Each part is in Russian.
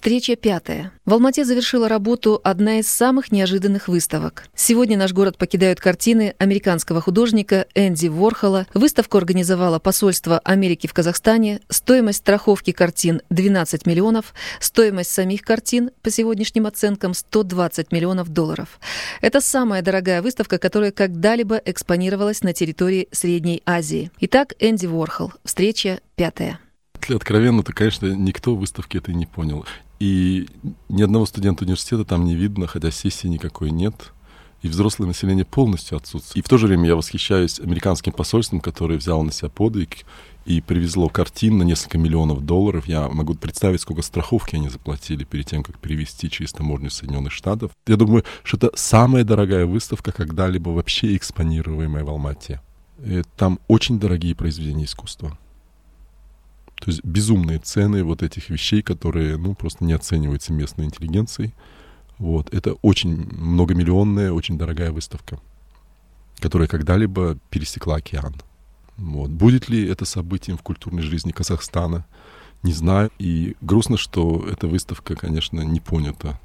Встреча 5. В Алмате завершила работу одна из самых неожиданных выставок. Сегодня наш город покидают картины американского художника Энди Уорхола. Выставку организовало посольство Америки в Казахстане. Стоимость страховки картин – 12 миллионов. Стоимость самих картин, по сегодняшним оценкам, $120 миллионов. Это самая дорогая выставка, которая когда-либо экспонировалась на территории Средней Азии. Итак, Энди Уорхол. Встреча 5. Откровенно, то, конечно, никто в выставке это не понял. И ни одного студента университета там не видно, хотя сессии никакой нет. И взрослое население полностью отсутствует. И в то же время я восхищаюсь американским посольством, которое взяло на себя подвиг и привезло картин на несколько миллионов долларов. Я могу представить, сколько страховки они заплатили перед тем, как перевезти через таможню Соединенных Штатов. Я думаю, что это самая дорогая выставка, когда-либо вообще экспонируемая в Алмате. И там очень дорогие произведения искусства. То есть безумные цены вот этих вещей, которые, просто не оцениваются местной интеллигенцией. Вот. Это очень многомиллионная, очень дорогая выставка, которая когда-либо пересекла океан. Вот. Будет ли это событием в культурной жизни Казахстана, не знаю. И грустно, что эта выставка, конечно, не понята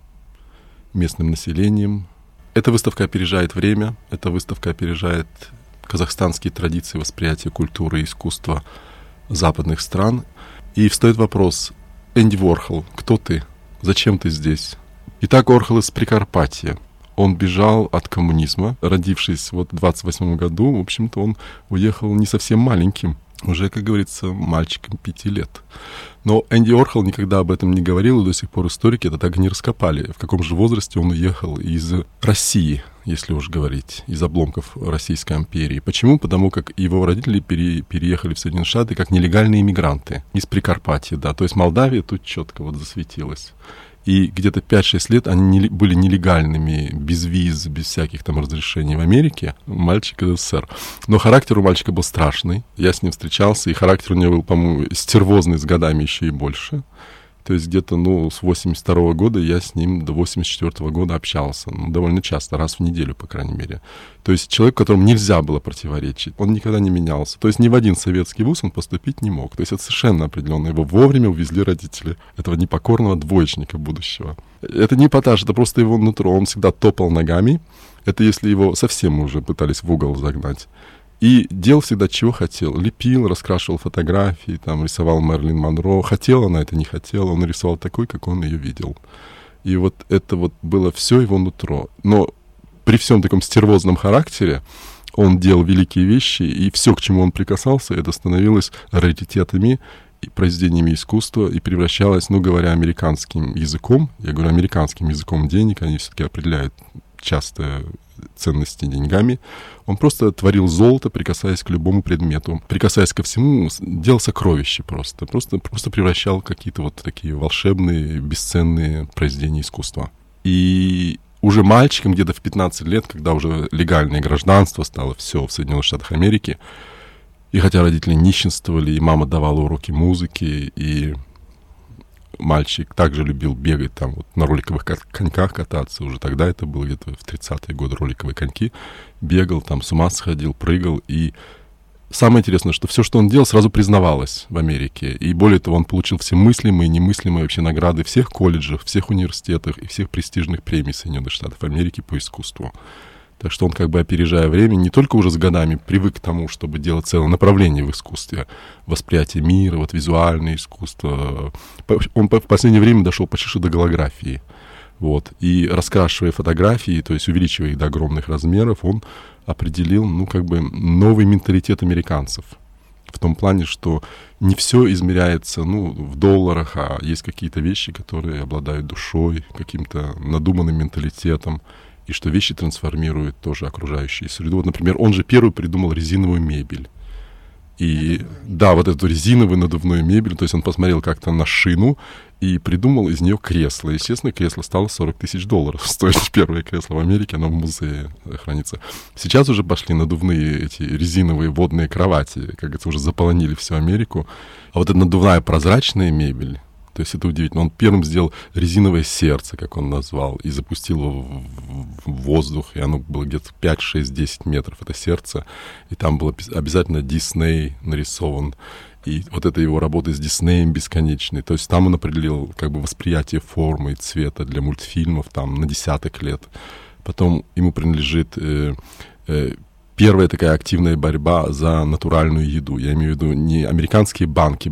местным населением. Эта выставка опережает время, эта выставка опережает казахстанские традиции восприятия культуры и искусства западных стран. И встает вопрос: Энди Уорхол, кто ты? Зачем ты здесь? Итак, Уорхол из Прикарпатья. Он бежал от коммунизма. Родившись в 28 году, в общем-то, он уехал не совсем маленьким, уже, как говорится, мальчиком 5 лет. Но Энди Уорхол никогда об этом не говорил, и до сих пор историки это так и не раскопали. В каком же возрасте он уехал из России, если уж говорить, из обломков Российской империи. Почему? Потому как его родители переехали в Соединенные Штаты как нелегальные иммигранты из Прикарпатья, да. То есть Молдавия тут четко вот засветилась. И где-то 5-6 лет они были нелегальными, без виз, без всяких там разрешений в Америке. Мальчик из СССР. Но характер у мальчика был страшный. Я с ним встречался, и характер у него был, по-моему, стервозный с годами еще и больше. То есть где-то, с 82 года я с ним до 84 года общался. Довольно часто, раз в неделю, по крайней мере. То есть человек, которому нельзя было противоречить. Он никогда не менялся. То есть ни в один советский вуз он поступить не мог. То есть это совершенно определенно. Его вовремя увезли родители этого непокорного двоечника будущего. Это не эпатаж, это просто его нутро. Он всегда топал ногами. Это если его совсем уже пытались в угол загнать. И делал всегда, чего хотел. Лепил, раскрашивал фотографии, там, рисовал Мэрилин Монро. Хотела она это, не хотела. Он рисовал такой, как он ее видел. И вот это вот было все его нутро. Но при всем таком стервозном характере он делал великие вещи, и все, к чему он прикасался, это становилось раритетами и произведениями искусства, и превращалось, говоря американским языком, я говорю американским языком денег, они все-таки определяют часто ценности деньгами. Он просто творил золото, прикасаясь к любому предмету, прикасаясь ко всему, делал сокровища просто превращал какие-то вот такие волшебные, бесценные произведения искусства. И уже мальчиком, где-то в 15 лет, когда уже легальное гражданство стало все в Соединенных Штатах Америки, и хотя родители нищенствовали, и мама давала уроки музыки, и мальчик также любил бегать там вот на роликовых коньках кататься. Уже тогда это было где-то в 30-е годы роликовые коньки. Бегал, там с ума сходил, прыгал. И самое интересное, что все, что он делал, сразу признавалось в Америке. И более того, он получил все мыслимые и немыслимые вообще награды всех колледжев, всех университетах и всех престижных премий Соединенных Штатов Америки по искусству. Так что он, как бы опережая время, не только уже с годами привык к тому, чтобы делать целое направление в искусстве, восприятие мира, вот визуальное искусство. Он в последнее время дошел почти что до голографии. Вот. И раскрашивая фотографии, то есть увеличивая их до огромных размеров, он определил, новый менталитет американцев. В том плане, что не все измеряется, в долларах, а есть какие-то вещи, которые обладают душой, каким-то надуманным менталитетом. И что вещи трансформируют тоже окружающую среду. Вот, например, он же первый придумал резиновую мебель. И да, вот эту резиновую надувную мебель, то есть он посмотрел как-то на шину и придумал из нее кресло. Естественно, кресло стало $40 тысяч. Стоит первое кресло в Америке, оно в музее хранится. Сейчас уже пошли надувные эти резиновые водные кровати, как говорится, уже заполонили всю Америку. А вот эта надувная прозрачная мебель, то есть это удивительно. Он первым сделал резиновое сердце, как он назвал, и запустил его в воздух, и оно было где-то 5, 6, 10 метров, это сердце. И там был обязательно Дисней нарисован. И вот это его работа с Диснеем бесконечной. То есть там он определил как бы восприятие формы и цвета для мультфильмов там на десяток лет. Потом ему принадлежит первая такая активная борьба за натуральную еду. Я имею в виду не американские банки,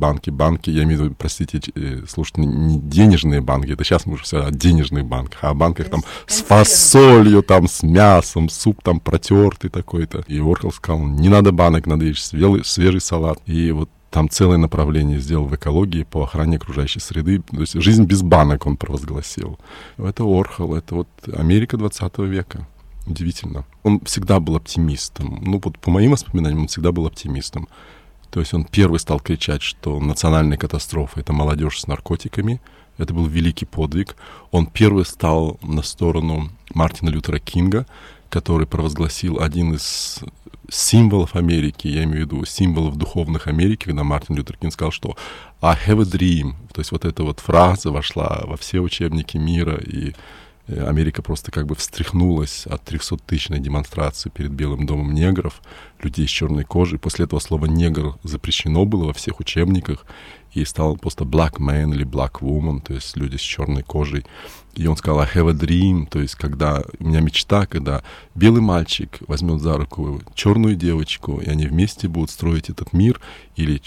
я имею в виду, простите, слушайте, не денежные банки, это сейчас мы уже все о денежных банках, а о банках там с фасолью, там с мясом, суп там протертый такой-то. И Уорхол сказал, не надо банок, надо есть свежий салат. И вот там целое направление сделал в экологии по охране окружающей среды. То есть жизнь без банок он провозгласил. Это Уорхол, это вот Америка 20 века. Удивительно. Он всегда был оптимистом. Ну, вот по моим воспоминаниям, он всегда был оптимистом. То есть он первый стал кричать, что национальная катастрофа — это молодежь с наркотиками. Это был великий подвиг. Он первый стал на сторону Мартина Лютера Кинга, который провозгласил один из символов Америки, я имею в виду символов духовных Америки, когда Мартин Лютер Кинг сказал, что «I have a dream». То есть вот эта вот фраза вошла во все учебники мира, и Америка просто как бы встряхнулась от 300-тысячной демонстрации перед Белым домом негров, людей с черной кожей. После этого слово «негр» запрещено было во всех учебниках, и стал просто black man или black woman, то есть люди с черной кожей. И он сказал «I have a dream», то есть когда у меня мечта, когда белый мальчик возьмет за руку черную девочку, и они вместе будут строить этот мир, или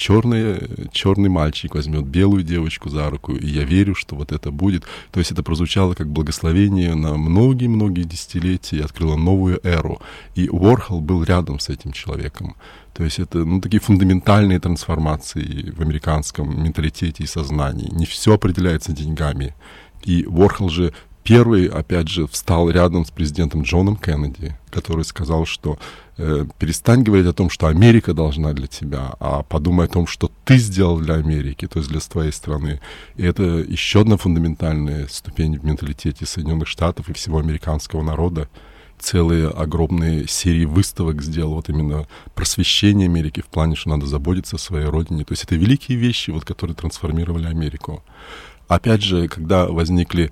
черный мальчик возьмет белую девочку за руку, и я верю, что вот это будет. То есть это прозвучало как благословение на многие-многие десятилетия и открыло новую эру. И Уорхол был рядом с этим человеком. То есть это такие фундаментальные трансформации в американском менталитете и сознании. Не все определяется деньгами. И Уорхол же первый, опять же, встал рядом с президентом Джоном Кеннеди, который сказал, что перестань говорить о том, что Америка должна для тебя, а подумай о том, что ты сделал для Америки, то есть для твоей страны. И это еще одна фундаментальная ступень в менталитете Соединенных Штатов и всего американского народа. Целые огромные серии выставок сделал вот именно просвещение Америки в плане, что надо заботиться о своей родине. То есть это великие вещи, вот, которые трансформировали Америку. Опять же, когда возникли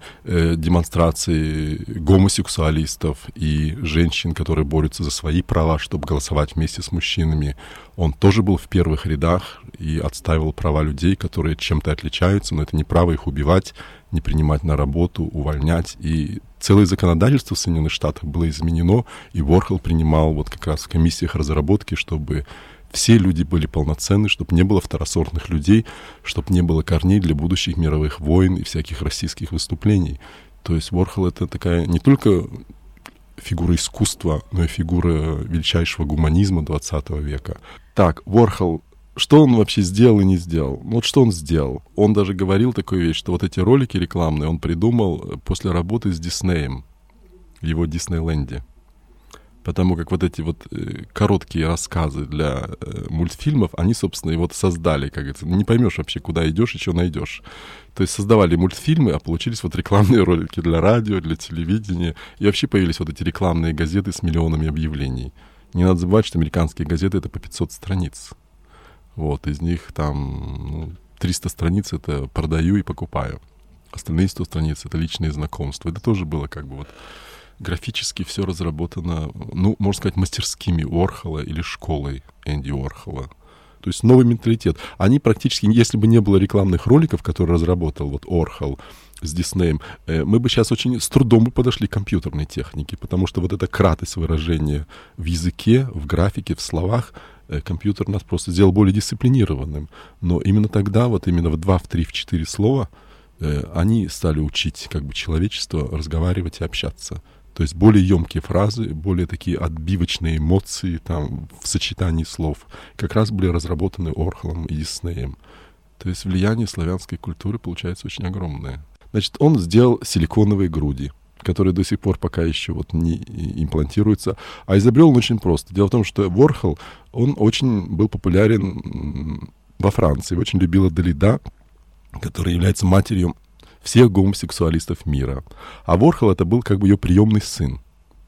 демонстрации гомосексуалистов и женщин, которые борются за свои права, чтобы голосовать вместе с мужчинами, он тоже был в первых рядах и отстаивал права людей, которые чем-то отличаются, но это не право их убивать, не принимать на работу, увольнять. И целое законодательство в Соединенных Штатах было изменено, и Уорхол принимал вот как раз в комиссиях разработки, чтобы все люди были полноценны, чтобы не было второсортных людей, чтобы не было корней для будущих мировых войн и всяких российских выступлений. То есть Уорхол — это такая не только фигура искусства, но и фигура величайшего гуманизма 20 века. Так, Уорхол, что он вообще сделал и не сделал? Вот что он сделал? Он даже говорил такую вещь, что вот эти ролики рекламные он придумал после работы с Диснеем в его Диснейленде. Потому как вот эти вот короткие рассказы для мультфильмов, они, собственно, его создали, как говорится. Не поймешь вообще, куда идешь и что найдешь. То есть создавали мультфильмы, а получились вот рекламные ролики для радио, для телевидения. И вообще появились вот эти рекламные газеты с миллионами объявлений. Не надо забывать, что американские газеты — это по 500 страниц. Вот, из них там 300 страниц — это продаю и покупаю. Остальные 100 страниц — это личные знакомства. Это тоже было как бы вот графически все разработано, ну, можно сказать, мастерскими Уорхола или школой Энди Уорхола. То есть новый менталитет. Они практически, если бы не было рекламных роликов, которые разработал вот Уорхол с Диснеем, мы бы сейчас очень с трудом бы подошли к компьютерной технике, потому что вот эта кратость выражения в языке, в графике, в словах, компьютер нас просто сделал более дисциплинированным. Но именно тогда, вот именно в 2, в 3, в 4 слова, они стали учить как бы человечество разговаривать и общаться. То есть более емкие фразы, более такие отбивочные эмоции там, в сочетании слов как раз были разработаны Уорхолом и Диснеем. То есть влияние славянской культуры получается очень огромное. Значит, он сделал силиконовые груди, которые до сих пор пока еще вот не имплантируются. А изобрел он очень просто. Дело в том, что Уорхол, он очень был популярен во Франции, очень любила Далида, которая является матерью всех гомосексуалистов мира. А Уорхол — это был как бы ее приемный сын.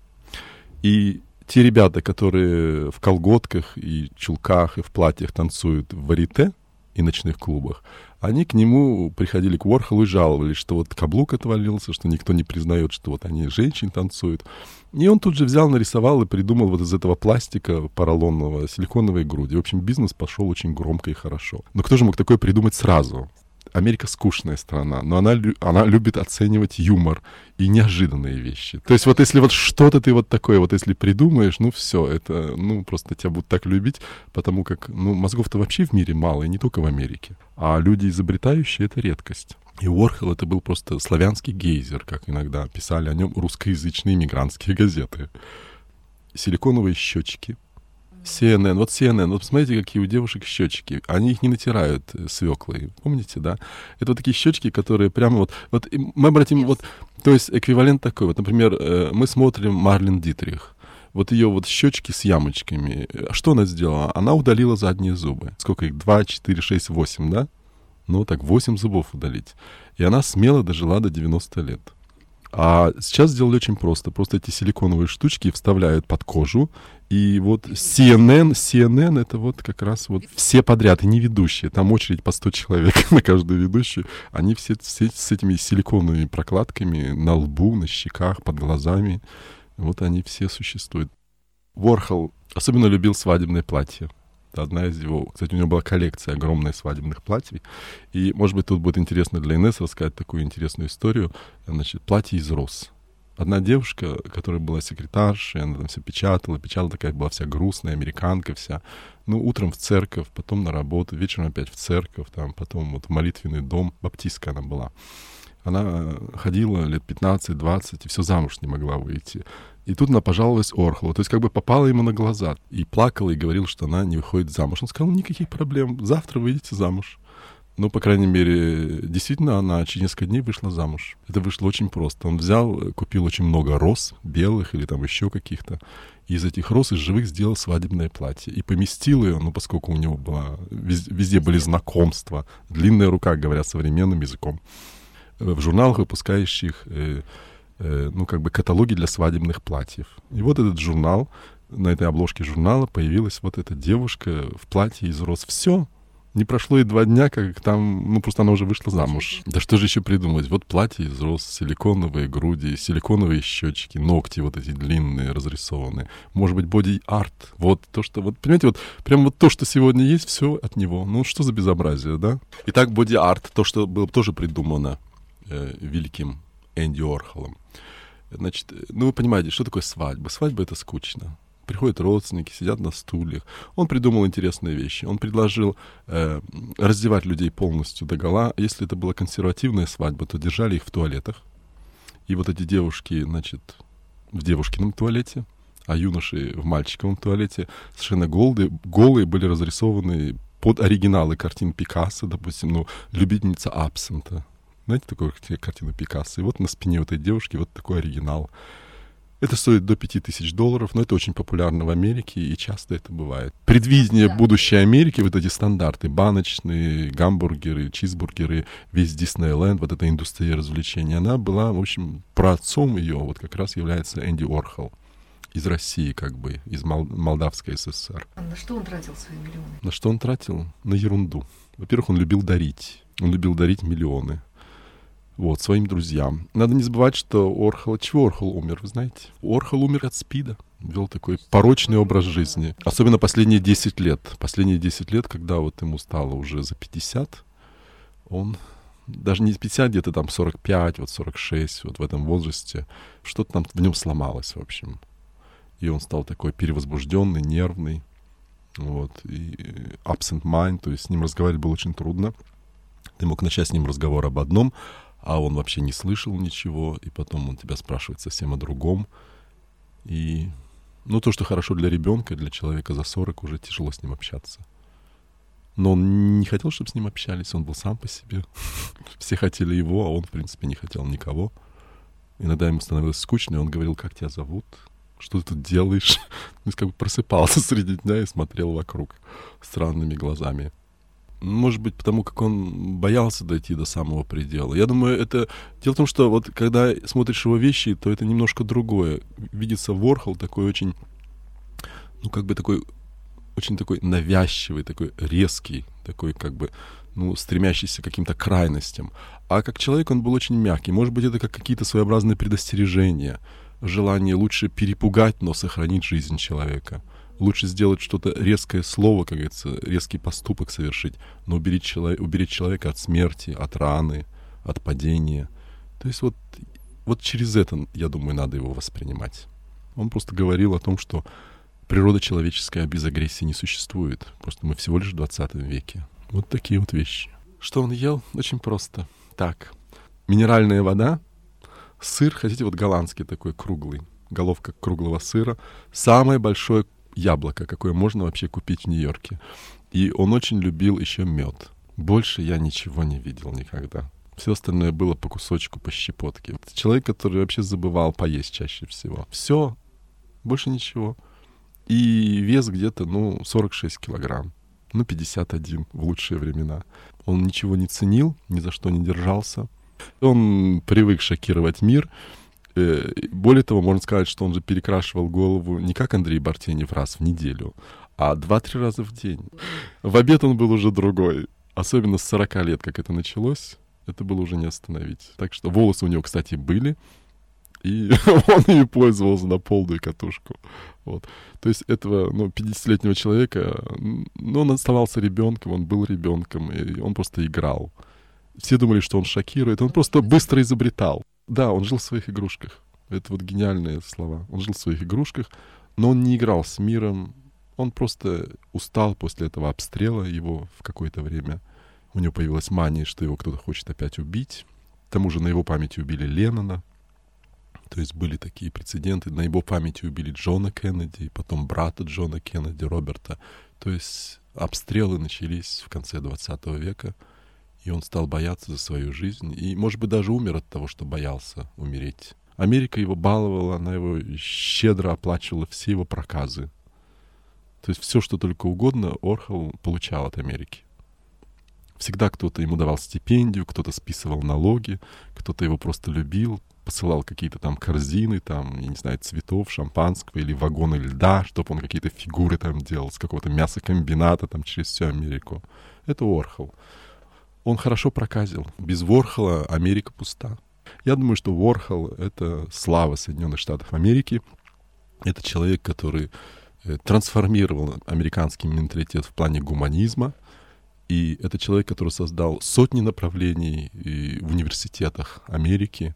И те ребята, которые в колготках и чулках и в платьях танцуют в варьете и ночных клубах. Они к нему приходили, к Уорхолу, и жаловались, что вот каблук отвалился, что никто не признает, что вот они женщин танцуют. И он тут же взял, нарисовал и придумал вот из этого пластика поролонового силиконовые груди. В общем, бизнес пошел очень громко и хорошо. Но кто же мог такое придумать сразу? Америка скучная страна, но она любит оценивать юмор и неожиданные вещи. То есть вот если вот что-то ты вот такое вот если придумаешь, ну все, это, ну просто тебя будут так любить, потому как, ну, мозгов-то вообще в мире мало, и не только в Америке. А люди изобретающие — это редкость. И Уорхол — это был просто славянский гейзер, как иногда писали о нем русскоязычные мигрантские газеты. Силиконовые щечки. CNN, вот посмотрите, какие у девушек щечки. Они их не натирают свеклой, помните, да? Это вот такие щечки, которые прямо вот мы обратим, вот, то есть эквивалент такой. Вот, например, мы смотрим Марлен Дитрих. Вот ее вот щечки с ямочками. Что она сделала? Она удалила задние зубы. Сколько их? 2, 4, 6, 8, да? Ну, так 8 зубов удалить. И она смело дожила до 90 лет. А сейчас сделали очень просто. Просто эти силиконовые штучки вставляют под кожу. И вот CNN это вот как раз вот все подряд, и не ведущие. Там очередь по 100 человек на каждую ведущую. Они все с этими силиконовыми прокладками на лбу, на щеках, под глазами. Вот они все существуют. Уорхол особенно любил свадебные платья. Это одна из его... Кстати, у него была коллекция огромная свадебных платьев. И, может быть, тут будет интересно для Инессы рассказать такую интересную историю. Значит, платье из роз. Одна девушка, которая была секретаршей, она там все печатала, такая была вся грустная, американка вся. Ну, утром в церковь, потом на работу, вечером опять в церковь, там, потом вот в молитвенный дом. Баптистка она была. Она ходила лет 15-20 и все замуж не могла выйти. И тут она пожаловалась Уорхолу, то есть как бы попала ему на глаза. И плакала, и говорила, что она не выходит замуж. Он сказал, никаких проблем, завтра выйдете замуж. Ну, по крайней мере, действительно, она через несколько дней вышла замуж. Это вышло очень просто. Он взял, купил очень много роз, белых или там еще каких-то. И из этих роз, из живых, сделал свадебное платье. И поместил ее, ну, поскольку у него была, везде были знакомства. Длинная рука, говоря современным языком. В журналах, выпускающих, ну, как бы каталоги для свадебных платьев. И вот этот журнал, на этой обложке журнала появилась вот эта девушка в платье из роз. Все. Не прошло и 2 дня, как там, ну, просто она уже вышла замуж. Да что же еще придумать? Вот платье из роз, силиконовые груди, силиконовые щечки, ногти вот эти длинные, разрисованные. Может быть, боди-арт. Вот то, что, вот, понимаете, вот прям вот то, что сегодня есть, все от него. Ну, что за безобразие, да? Итак, боди-арт, то, что было тоже придумано великим Энди Уорхолом. Значит, ну, вы понимаете, что такое свадьба? Свадьба — это скучно. Приходят родственники, сидят на стульях. Он придумал интересные вещи. Он предложил раздевать людей полностью догола. Если это была консервативная свадьба, то держали их в туалетах. И вот эти девушки, значит, в девушкином туалете, а юноши в мальчиковом туалете совершенно голые были разрисованы под оригиналы картин Пикассо, допустим, ну, «Любительница абсента». Знаете, такую картину Пикассо? И вот на спине вот этой девушки вот такой оригинал. Это стоит до $5000, но это очень популярно в Америке, и часто это бывает. Предвидение будущей Америки, вот эти стандарты, баночные, гамбургеры, чизбургеры, весь Диснейленд, вот эта индустрия развлечений, она была, в общем, праотцом ее вот как раз является Энди Уорхол. Из России, как бы, из Молдавской ССР. А на что он тратил свои миллионы? На что он тратил? На ерунду. Во-первых, он любил дарить. Он любил дарить миллионы. Вот, своим друзьям. Надо не забывать, что чего Уорхол умер, вы знаете? Уорхол умер от СПИДа. Вел такой порочный образ жизни. Особенно последние 10 лет. Последние 10 лет, когда вот ему стало уже за 50, он, даже не 50, где-то там 45, вот 46, вот в этом возрасте, что-то там в нем сломалось, в общем. И он стал такой перевозбужденный, нервный. Вот. И absent mind, то есть с ним разговаривать было очень трудно. Ты мог начать с ним разговор об одном, а он вообще не слышал ничего, и потом он тебя спрашивает совсем о другом. И, ну, то, что хорошо для ребенка, для человека за 40, уже тяжело с ним общаться. Но он не хотел, чтобы с ним общались, он был сам по себе. Все хотели его, а он, в принципе, не хотел никого. Иногда ему становилось скучно, и он говорил, как тебя зовут? Что ты тут делаешь? То есть как бы просыпался среди дня и смотрел вокруг странными глазами. Может быть, потому как он боялся дойти до самого предела. Я думаю, это... Дело в том, что вот когда смотришь его вещи, то это немножко другое. Видится Уорхол такой очень... Ну, как бы такой очень такой навязчивый, такой резкий, такой как бы, стремящийся к каким-то крайностям. А как человек он был очень мягкий. Может быть, это как какие-то своеобразные предостережения, желание лучше перепугать, но сохранить жизнь человека. Лучше сделать что-то резкое слово, как говорится, резкий поступок совершить, но уберечь человека от смерти, от раны, от падения. То есть вот через это, я думаю, надо его воспринимать. Он просто говорил о том, что природа человеческая без агрессии не существует. Просто мы всего лишь в 20 веке. Вот такие вот вещи. Что он ел? Очень просто. Так, минеральная вода, сыр, хотите, вот голландский такой круглый, головка круглого сыра, самое большое яблоко, какое можно вообще купить в Нью-Йорке. И он очень любил еще мед. Больше я ничего не видел никогда. Все остальное было по кусочку, по щепотке. Человек, который вообще забывал поесть чаще всего. Все, больше ничего. И вес где-то, 46 килограмм. 51 в лучшие времена. Он ничего не ценил, ни за что не держался. Он привык шокировать мир. Более того, можно сказать, что он же перекрашивал голову не как Андрей Бартенев раз в неделю, а 2-3 раза в день. В обед он был уже другой. Особенно с 40 лет, как это началось, это было уже не остановить. Так что волосы у него, кстати, были, и он ими пользовался на полную катушку. Вот. То есть этого 50-летнего человека, он оставался ребенком, он был ребенком, и он просто играл. Все думали, что он шокирует, он просто быстро изобретал. Да, он жил в своих игрушках. Это вот гениальные слова. Он жил в своих игрушках, но он не играл с миром. Он просто устал после этого обстрела его в какое-то время. У него появилась мания, что его кто-то хочет опять убить. К тому же на его памяти убили Леннона. То есть были такие прецеденты. На его памяти убили Джона Кеннеди, потом брата Джона Кеннеди, Роберта. То есть обстрелы начались в конце 20 века. И он стал бояться за свою жизнь. И, может быть, даже умер от того, что боялся умереть. Америка его баловала, она его щедро оплачивала все его проказы. То есть все, что только угодно, Орхол получал от Америки. Всегда кто-то ему давал стипендию, кто-то списывал налоги, кто-то его просто любил, посылал какие-то там корзины, там, я не знаю, цветов, шампанского или вагоны льда, чтобы он какие-то фигуры там делал с какого-то мясокомбината там через всю Америку. Это Орхол. Он хорошо проказил. Без Ворхола Америка пуста. Я думаю, что Ворхол — это слава Соединенных Штатов Америки. Это человек, который трансформировал американский менталитет в плане гуманизма. И это человек, который создал сотни направлений в университетах Америки.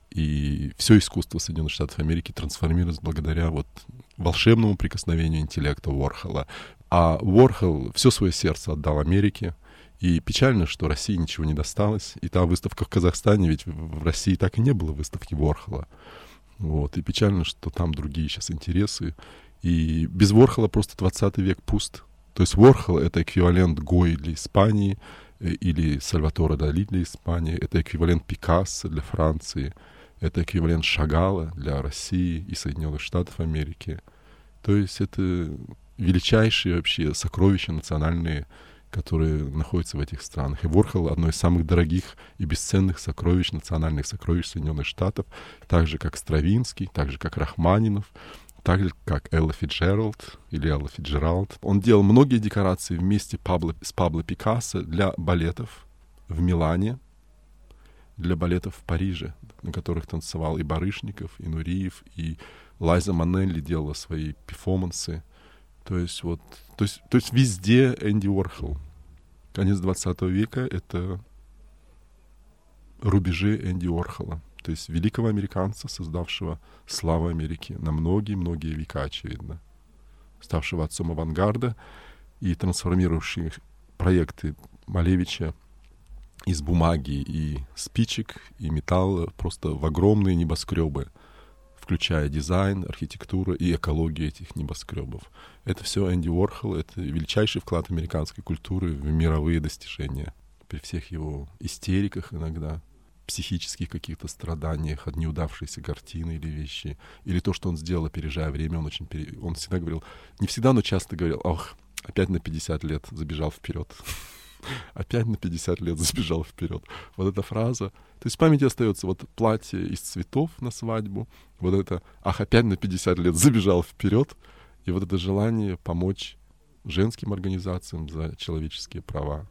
И все искусство Соединенных Штатов Америки трансформировалось благодаря волшебному прикосновению интеллекта Ворхола. А Ворхол все свое сердце отдал Америке. И печально, что России ничего не досталось. И та выставка в Казахстане, ведь в России так и не было выставки Ворхола. Вот. И печально, что там другие сейчас интересы. И без Ворхола просто 20 век пуст. То есть Ворхол — это эквивалент Гои для Испании или Сальватора Дали для Испании. Это эквивалент Пикассо для Франции. Это эквивалент Шагала для России и Соединенных Штатов Америки. То есть это величайшие вообще сокровища национальные, которые находятся в этих странах. И Ворхол — одно из самых дорогих и бесценных сокровищ, национальных сокровищ Соединенных Штатов, так же, как Стравинский, так же, как Рахманинов, так же, как Элла Фицджеральд или Элла Фицджеральд. Он делал многие декорации вместе с Пабло Пикассо для балетов в Милане, для балетов в Париже, на которых танцевал и Барышников, и Нуриев, и Лайза Манелли делала свои перформансы. То есть везде Энди Уорхол. Конец 20 века — это рубежи Энди Уорхола. То есть великого американца, создавшего славу Америки на многие-многие века, очевидно. Ставшего отцом авангарда и трансформировавшего проекты Малевича из бумаги и спичек, и металла просто в огромные небоскребы, включая дизайн, архитектуру и экологию этих небоскребов. Это все Энди Уорхол, это величайший вклад американской культуры в мировые достижения. При всех его истериках иногда, психических каких-то страданиях от неудавшейся картины или вещи, или то, что он сделал, опережая время, он всегда говорил, не всегда, но часто говорил, опять на 50 лет забежал вперед. Опять на 50 лет забежал вперед. Вот эта фраза. То есть в памяти остается платье из цветов на свадьбу. Вот это, опять на 50 лет забежал вперед. И вот это желание помочь женским организациям за человеческие права,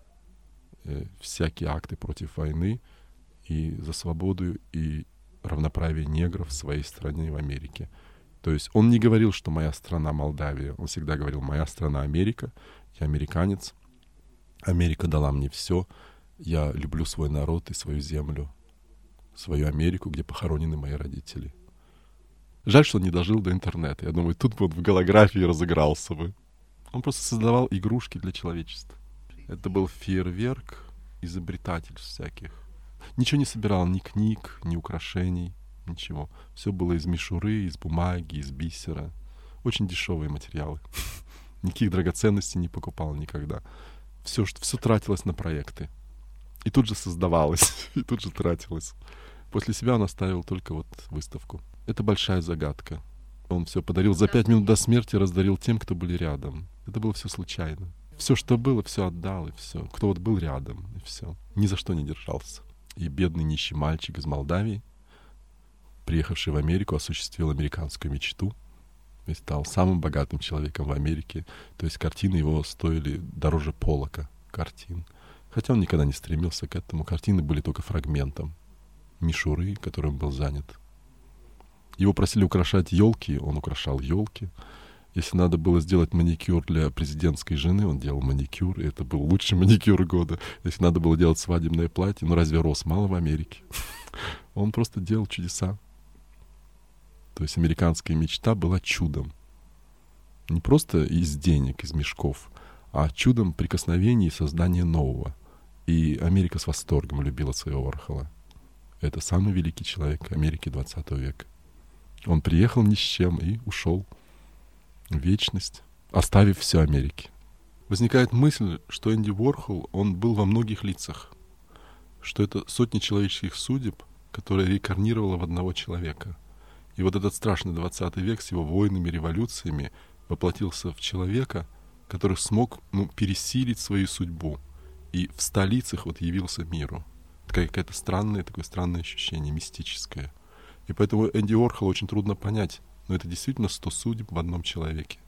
всякие акты против войны и за свободу и равноправие негров в своей стране в Америке. То есть он не говорил, что моя страна Молдавия. Он всегда говорил, моя страна Америка, я американец. Америка дала мне все. Я люблю свой народ и свою землю, свою Америку, где похоронены мои родители. Жаль, что он не дожил до интернета. Я думаю, тут бы он в голографии разыгрался бы. Он просто создавал игрушки для человечества. Это был фейерверк изобретательств всяких. Ничего не собирал, ни книг, ни украшений, ничего. Все было из мишуры, из бумаги, из бисера. Очень дешевые материалы. Никаких драгоценностей не покупал никогда. Все тратилось на проекты. И тут же создавалось, и тут же тратилось. После себя он оставил только вот выставку. Это большая загадка. Он все подарил за 5 минут до смерти, раздарил тем, кто были рядом. Это было все случайно. Все, что было, все отдал, и все. Кто вот был рядом, и все. Ни за что не держался. И бедный нищий мальчик из Молдавии, приехавший в Америку, осуществил американскую мечту и стал самым богатым человеком в Америке. То есть картины его стоили дороже Поллока картин. Хотя он никогда не стремился к этому. Картины были только фрагментом мишуры, которым был занят. Его просили украшать елки, он украшал елки. Если надо было сделать маникюр для президентской жены, он делал маникюр, и это был лучший маникюр года. Если надо было делать свадебное платье, разве роз мало в Америке? Он просто делал чудеса. То есть американская мечта была чудом. Не просто из денег, из мешков, а чудом прикосновения и создания нового. И Америка с восторгом любила своего Уорхола. Это самый великий человек Америки 20 века. Он приехал ни с чем и ушел в вечность, оставив все Америке. Возникает мысль, что Энди Уорхол, он был во многих лицах, что это сотни человеческих судеб, которые реинкарнировало в одного человека. И вот этот страшный 20 век с его войнами, революциями воплотился в человека, который смог пересилить свою судьбу и в столицах явился миру. Такое такое странное ощущение, мистическое. И поэтому Энди Уорхола очень трудно понять, но это действительно 100 судеб в одном человеке.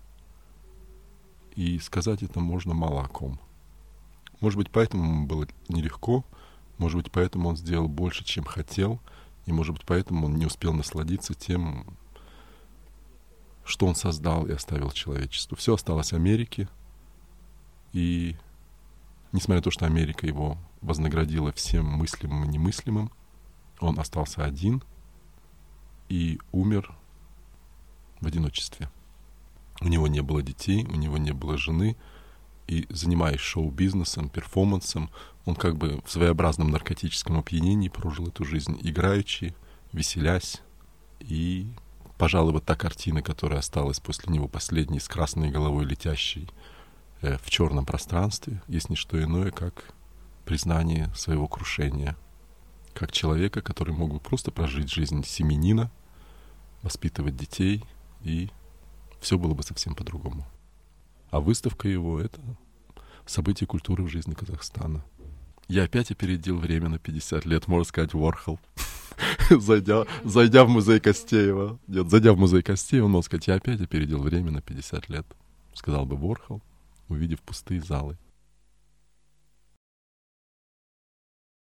И сказать это можно мало о ком. Может быть, поэтому ему было нелегко, может быть, поэтому он сделал больше, чем хотел, и, может быть, поэтому он не успел насладиться тем, что он создал и оставил человечеству. Все осталось Америке, и несмотря на то, что Америка его вознаградила всем мыслимым и немыслимым, он остался один и умер в одиночестве. У него не было детей, у него не было жены, и, занимаясь шоу-бизнесом, перформансом, он в своеобразном наркотическом опьянении прожил эту жизнь, играючи, веселясь. И, пожалуй, та картина, которая осталась после него последней, с красной головой летящей в черном пространстве, есть не что иное, как признание своего крушения, как человека, который мог бы просто прожить жизнь семьянина, воспитывать детей, и все было бы совсем по-другому. А выставка его — это событие культуры в жизни Казахстана. Я опять опередил время на 50 лет, можно сказать, Уорхол. Зайдя в музей Костеева. Нет, зайдя в музей Костеева, он мог сказать, я опять опередил время на 50 лет. Сказал бы Уорхол, увидев пустые залы.